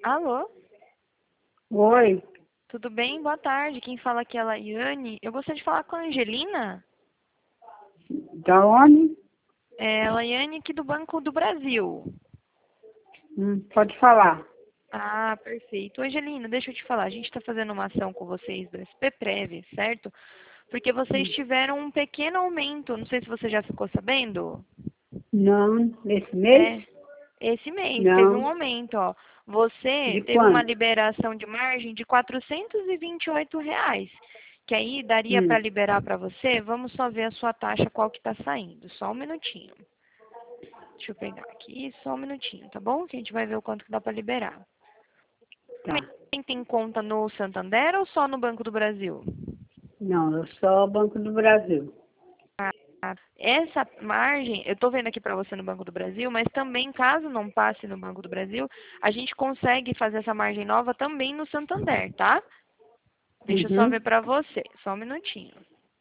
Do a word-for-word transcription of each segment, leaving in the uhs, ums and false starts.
Alô? Oi, Tudo bem? Boa tarde. Quem fala aqui é a Laiane. Eu gostaria de falar com a Angelina. da onde? É a Laiane aqui do Banco do Brasil. Hum, pode falar. Ah, perfeito. Angelina, deixa eu te falar. A gente está fazendo uma ação com vocês do S P Prev, certo? Porque vocês Hum. tiveram um pequeno aumento. Não sei se você já ficou sabendo. Não, nesse mês? É, esse mês teve um Não. aumento, ó. Você De teve uma quanto? liberação de margem de quatrocentos e vinte e oito reais. Que aí daria para Hum, liberar para você. Vamos só ver a sua taxa, qual que está saindo. Só um minutinho. Deixa eu pegar aqui, só um minutinho, tá bom? Que a gente vai ver o quanto que dá para liberar. tá. Também tem conta no Santander ou só no Banco do Brasil? Não, eu sou o Banco do Brasil. Ah, essa margem, eu estou vendo aqui para você no Banco do Brasil, mas também, caso não passe no Banco do Brasil, a gente consegue fazer essa margem nova também no Santander, tá? Deixa eu só ver Uhum. para você, só um minutinho.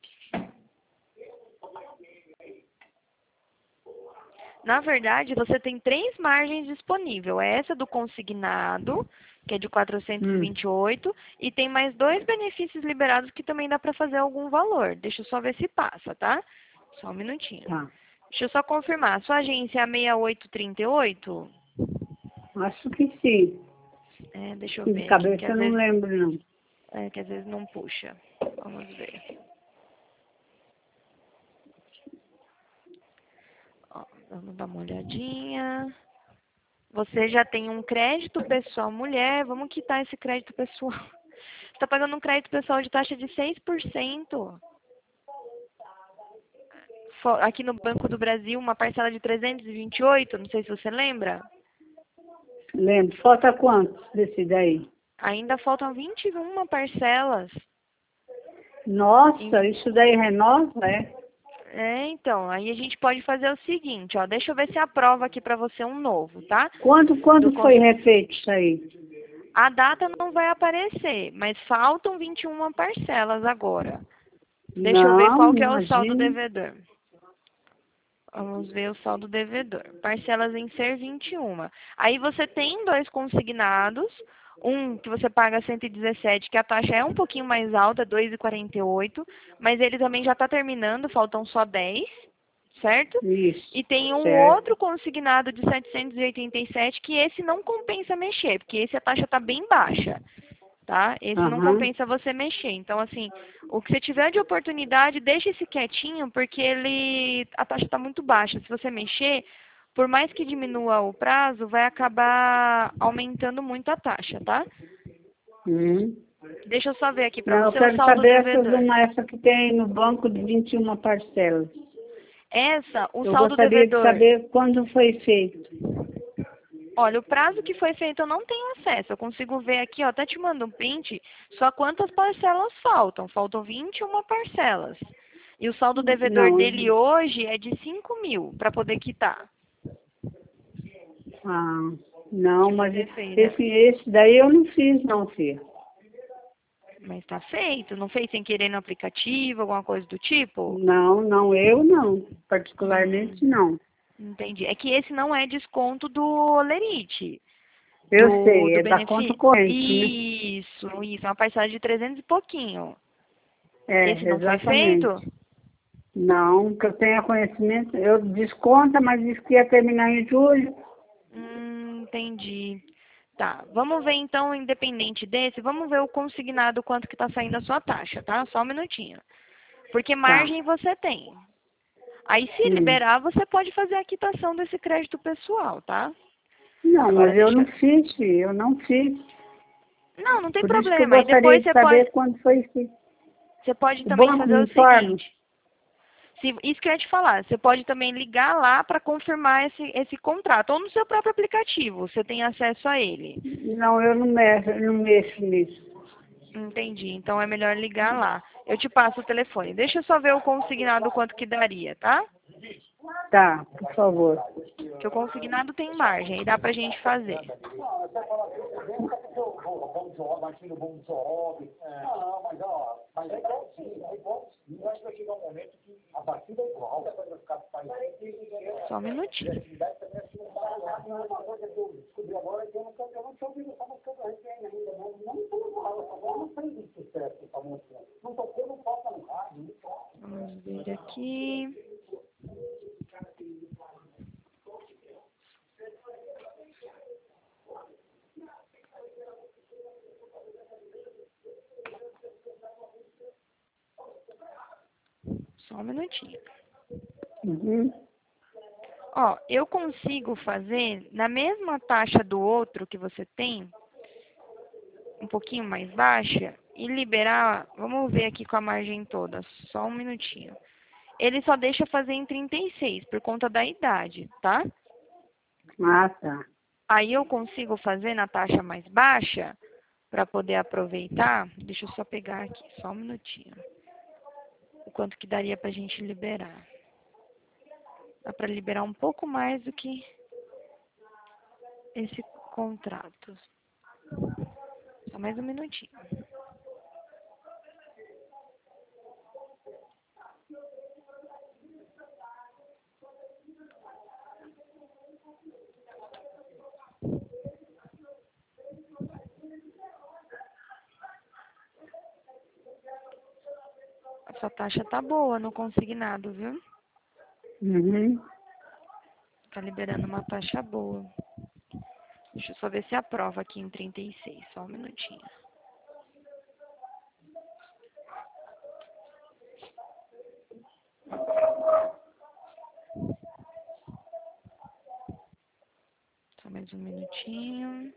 Na verdade, você tem três margens disponíveis. É essa do consignado, que é de quatrocentos e Hum, vinte e oito, e tem mais dois benefícios liberados que também dá para fazer algum valor. Deixa eu só ver se passa, tá? Só um minutinho. tá. Deixa eu só confirmar. Sua agência é a seis oito três oito? Acho que sim. É, deixa eu De ver aqui, que cabeça eu às não vezes, lembro, não. é, que às vezes não puxa. Vamos ver. Ó, vamos dar uma olhadinha. Você já tem um crédito pessoal mulher, vamos quitar esse crédito pessoal. Você está pagando um crédito pessoal de taxa de seis por cento. Fo- Aqui no Banco do Brasil, uma parcela de trezentos e vinte e oito, não sei se você lembra. Lembro. Falta quantos desse daí? Ainda faltam vinte e uma parcelas. Nossa, Em- isso daí renova, é? É, então, aí a gente pode fazer o seguinte, ó, deixa eu ver se aprova aqui para você um novo, tá? Quando, Do quando foi cons- refeito isso aí? A data não vai aparecer, mas faltam vinte e uma parcelas agora. Deixa eu ver Não, qual que é o saldo imagina. devedor. Vamos ver o saldo devedor. Parcelas em ser vinte e uma. Aí você tem dois consignados. Um que você paga cento e dezessete, que a taxa é um pouquinho mais alta, dois vírgula quarenta e oito, mas ele também já está terminando, faltam só dez, certo? Isso, E tem um certo. outro consignado de setecentos e oitenta e sete, que esse não compensa mexer, porque esse a taxa está bem baixa, tá? Esse não Aham. compensa você mexer. Então, assim, o que você tiver de oportunidade, deixa esse quietinho, porque ele a taxa está muito baixa. Se você mexer, por mais que diminua o prazo, vai acabar aumentando muito a taxa, tá? Uhum. Deixa eu só ver aqui para Não, eu você o quero saldo saber essas devedor. uma, essa que tem no banco de vinte e uma parcelas. Essa, o Eu saldo gostaria de devedor. saber quando foi feito. Olha, o prazo que foi feito eu não tenho acesso. Eu consigo ver aqui, ó, até te mando um print, só quantas parcelas faltam. Faltam vinte e uma parcelas. E o saldo devedor Não, dele hoje é de cinco mil para poder quitar. ah, não, Que mas você fez, né? esse, esse daí eu não fiz, não, filha. Mas tá feito. Não fez sem querer no aplicativo, alguma coisa do tipo? Não, não, eu não. Hum, Particularmente não. entendi. É que esse não é desconto do Olerite. Eu Do, sei, do é da conta benefício. corrente, né? Isso, isso. É uma parcela de trezentos e pouquinho. Esse É, não foi feito? exatamente. Não, que eu tenha conhecimento, eu desconta, mas disse que ia terminar em julho. Hum, entendi. Tá, vamos ver então, independente desse, vamos ver o consignado, quanto que tá saindo a sua taxa, tá? Só um minutinho. Porque Tá. margem você tem. Aí, se Hum. liberar, você pode fazer a quitação desse crédito pessoal, tá? Não, Agora, mas eu não deixa... fiz, filha, eu não fiz. Não, não tem Por isso que eu problema. Aí gostaria depois de você pode, saber quando foi feito. você pode O também banco fazer me o informa? seguinte. Se, isso que eu ia te falar, você pode também ligar lá para confirmar esse, esse contrato, ou no seu próprio aplicativo, você tem acesso a ele. Não, eu não mexo, eu não mexo nisso. Entendi. Então é melhor ligar lá. Eu te passo o telefone. Deixa eu só ver o consignado quanto que daria, tá? Tá, por favor. Que o consignado tem margem, aí dá pra gente fazer. Só um minutinho. Vamos ver aqui. Só um minutinho. Uhum. Ó, eu consigo fazer na mesma taxa do outro que você tem, um pouquinho mais baixa, e liberar, vamos ver aqui com a margem toda, só um minutinho. Ele só deixa fazer em trinta e seis, por conta da idade, tá? Ah, tá. Aí eu consigo fazer na taxa mais baixa, para poder aproveitar, deixa eu só pegar aqui, só um minutinho. O quanto que daria pra gente liberar. Dá para liberar um pouco mais do que esse contrato. Só mais um minutinho. Essa taxa tá boa no consignado, viu? Uhum. Tá liberando uma taxa boa. Deixa eu só ver se aprova aqui em trinta e seis. Só um minutinho. Só mais um minutinho.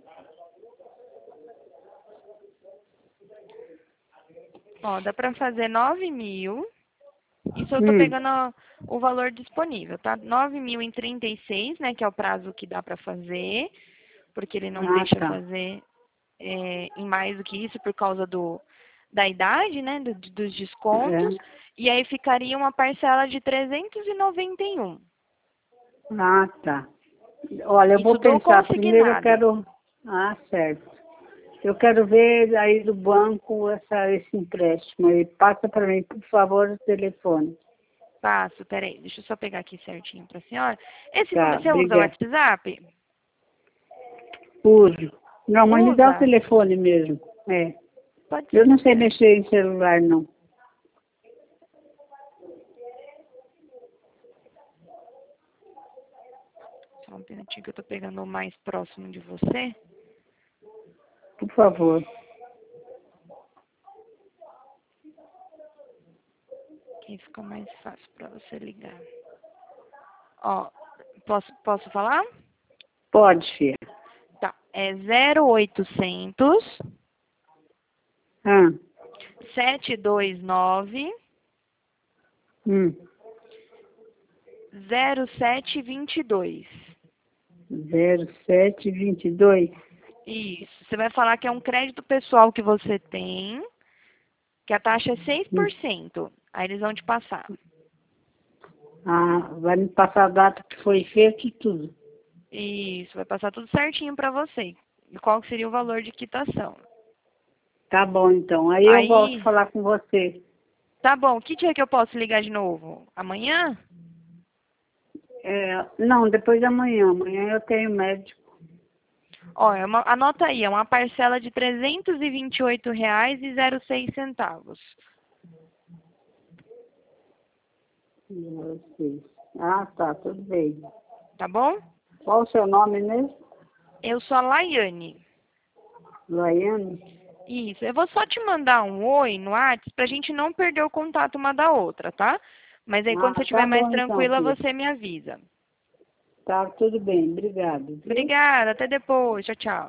Ó, dá pra fazer nove mil. Isso eu tô Hum. pegando ó, o valor disponível, tá? nove mil em trinta e seis, né? Que é o prazo que dá pra fazer. Porque ele não Ah, deixa tá. fazer é, em mais do que isso por causa do, da idade, né? Do, dos descontos. É. E aí ficaria uma parcela de trezentos e noventa e um. Ah, tá. Olha, eu Isso vou do pensar. Primeiro eu consignado. quero... Ah, certo. Eu quero ver aí do banco essa, esse empréstimo aí. Passa para mim, por favor, o telefone. Passo, peraí, deixa eu só pegar aqui certinho para a senhora. Esse Tá, número, você usa o obrigada. WhatsApp? Uso. Não, mas me dá o Usa? telefone mesmo. É. Pode Eu ser. não sei mexer em celular, não. Só um minutinho que eu tô pegando o mais próximo de você. Por favor. Que fica mais fácil para você ligar. Ó, posso, posso falar? Pode, filha. Tá, é zero oitocentos, Ah. sete dois nove, Hum. zero sete dois dois. zero sete vinte e dois. Isso. Você vai falar que é um crédito pessoal que você tem, que a taxa é seis por cento. Aí eles vão te passar. Ah, vai me passar a data que foi feito e tudo. Isso, vai passar tudo certinho para você. E qual que seria o valor de quitação. Tá bom, então. Aí eu volto a Aí, falar com você. tá bom. Que dia que eu posso ligar de novo? Amanhã? É, não, depois de amanhã. Amanhã eu tenho médico. Ó, é uma, anota aí, é uma parcela de trezentos e vinte e oito reais e zero seis centavos. Eu sei. Ah, tá, tudo bem. Tá bom? Qual o seu nome mesmo? Eu sou a Laiane. Laiane? Isso, eu vou só te mandar um oi no WhatsApp pra gente não perder o contato uma da outra, tá? Mas aí quando Ah, você estiver tá mais bom então, tranquila, filha. você me avisa. Tá, tudo bem. Obrigado, viu? Obrigada, até depois. Tchau, tchau.